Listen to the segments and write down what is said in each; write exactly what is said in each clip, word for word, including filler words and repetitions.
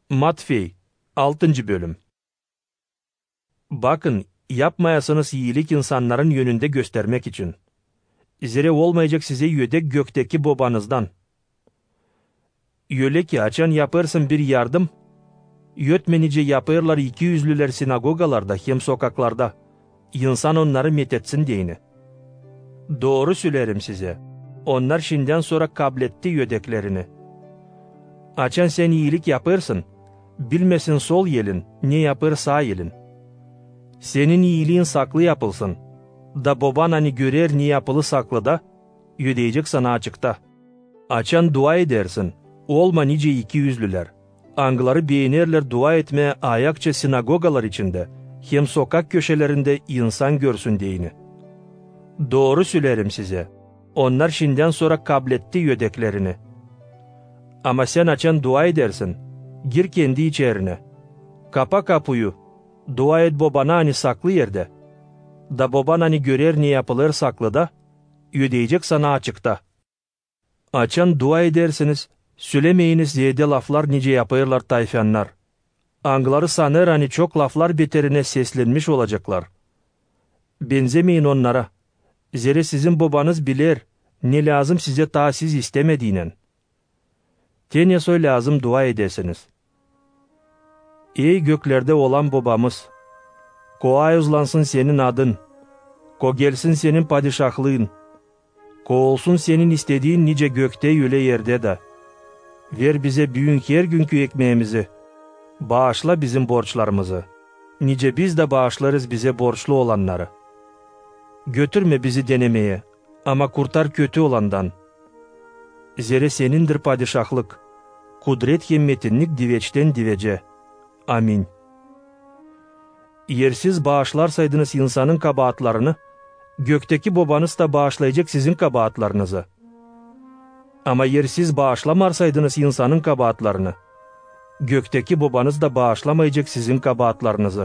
Matvey altıncı bölüm. Bakın, yapmayasınız iyilik insanların yönünde göstermek için. Zira olmayacak size yödek gökteki babanızdan. Öyle ki açan yaparsın bir yardım, yötmenice yaparlar iki yüzlüler sinagogalarda hem sokaklarda, insan onları methetsin diyeni. Doğru söylerim size, onlar şimdiden sonra kabletti yödeklerini. Açan sen iyilik yaparsın, bilmesin sol yelin, ne yapar sağ yelin. Senin iyiliğin saklı yapılsın, da baban hani görer ne yapılı saklı da, ödeyecek sana açıkta. Açan dua edersin, olma nice iki yüzlüler. Angları beğenirler dua etmeye ayakça sinagogalar içinde, hem sokak köşelerinde insan görsün diyeni. Doğru söylerim size, onlar şimdiden sonra kabletti yödeklerini. Ama sen açan dua edersin, gir kendi içerine. Kapa kapıyı, dua et babana hani saklı yerde. Da baban hani görer ne yapılır saklı da, ödeyecek sana açıkta. Açan dua edersiniz, söylemeyiniz ziyade laflar nice yaparlar tayfanlar. Angları sanır hani çok laflar beterine seslenmiş olacaklar. Benzemeyin onlara. Zira sizin babanız bilir, ne lazım size ta siz istemediğinen. Tene soy lazım dua edesiniz. Ey göklerde olan babamız, ko ayızlansın senin adın, ko gelsin senin padişahlığın, ko olsun senin istediğin nice gökte öyle yerde de. Ver bize büyük her günkü ekmeğimizi, bağışla bizim borçlarımızı, nice biz de bağışlarız bize borçlu olanları. Götürme bizi denemeye, ama kurtar kötü olandan. Zira senindir padişahlık, kudret himmetinlik diveçten divece. Amin. Yersiz bağışlarsaydınız insanın kabahatlarını, gökteki babanız da bağışlayacak sizin kabahatlarınızı. Ama yersiz bağışlamarsaydınız insanın kabahatlarını, gökteki babanız da bağışlamayacak sizin kabahatlarınızı.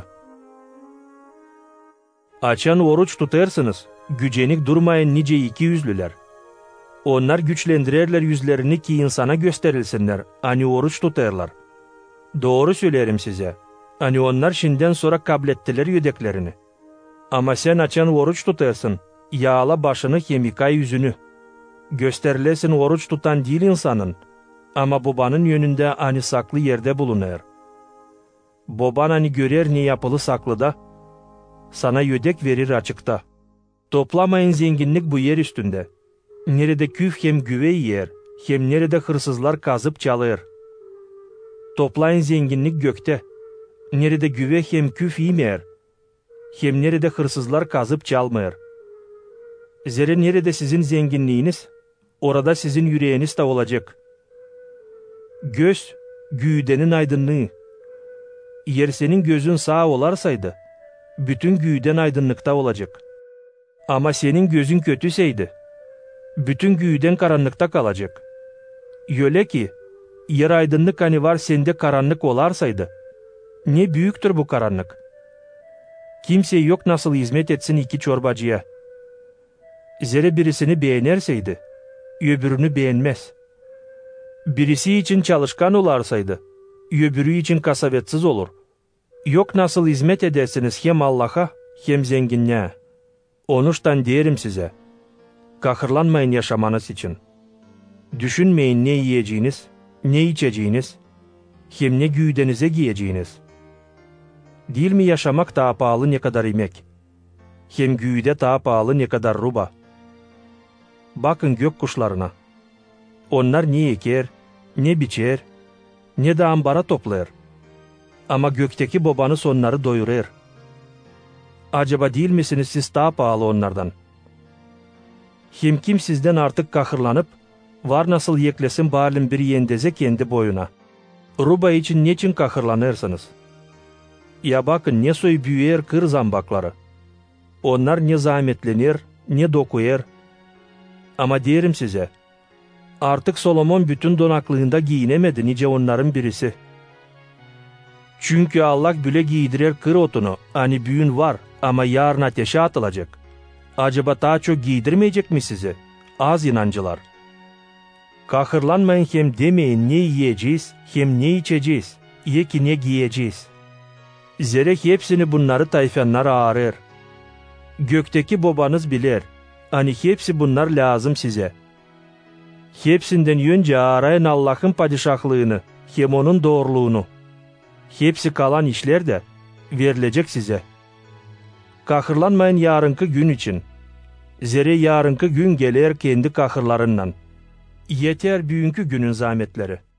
Açan oruç tutarsınız, gücenik durmayın nice iki yüzlüler. Onlar güçlendirirler yüzlerini ki insana gösterilsinler, hani oruç tutarlar. Doğru söylerim size, hani onlar şimdiden sonra kablettiler yödeklerini. Ama sen açan oruç tutarsın, yağla başını kemikay yüzünü. Gösterilesin oruç tutan değil insanın, ama babanın yönünde hani saklı yerde bulunur. Baban hani görer ne yapılı saklıda, sana yödek verir açıkta. Toplamayın zenginlik bu yer üstünde. Nerede küf hem güvey yer, hem nerede hırsızlar kazıp çalır. Toplayın zenginlik gökte. Nerede güve hem küf yemer, hem nerede hırsızlar kazıp çalmıyor. Zira nerede sizin zenginliğiniz, orada sizin yüreğiniz de olacak. Göz, güğdenin aydınlığı. Eğer senin gözün sağ olarsaydı, bütün güğden aydınlıkta olacak. Ama senin gözün kötüseydi, bütün güğden karanlıkta kalacak. Öyle ki, yer aydınlık hani var sende karanlık olarsaydı, ne büyüktür bu karanlık. Kimse yok nasıl hizmet etsin iki çorbacıya. Zira birisini beğenirseydi, öbürünü beğenmez. Birisi için çalışkan olarsaydı, öbürü için kasavetsiz olur. Yok nasıl hizmet edersiniz hem Allah'a hem zenginliğe. Onuştan derim size, kahırlanmayın yaşamanız için. Düşünmeyin ne yiyeceğiniz, ne içeceğiniz, hem ne güğdenize giyeceğiniz. Değil mi yaşamak daha pahalı ne kadar yemek, hem güğde daha pahalı ne kadar ruba. Bakın gök kuşlarına, onlar ne eker, ne biçer, ne de ambara toplar. Ama gökteki babanız onları doyurur. Acaba değil misiniz siz daha pahalı onlardan? Hem kim sizden artık kahırlanıp, var nasıl yeklesin bağırın bir yendeze kendi boyuna. Ruba için niçin kahırlanırsınız? Ya bakın ne soy büyüyer kır zambakları. Onlar ne zahmetlenir, ne dokuyar. Ama derim size, artık Solomon bütün donaklığında giyinemedi nice onların birisi. Çünkü Allah büle giydirer kır otunu, hani büyün var ama yarın ateşe atılacak. Acaba daha çok giydirmeyecek mi sizi? Az inancılar. Kahırlanmayın hem demeyin ne yiyeceğiz hem ne içeceğiz, yekine giyeceğiz. Zerek hepsini bunları tayfanlar ağırır. Gökteki babanız bilir. Hani hepsi bunlar lazım size. Hepsinden önce arayın Allah'ın padişahlığını, hem onun doğruluğunu. Hepsi kalan işler de verilecek size. Kahırlanmayın yarınki gün için. Zere yarınki gün gelir kendi kahırlarından. Yeter bugünkü günün zahmetleri.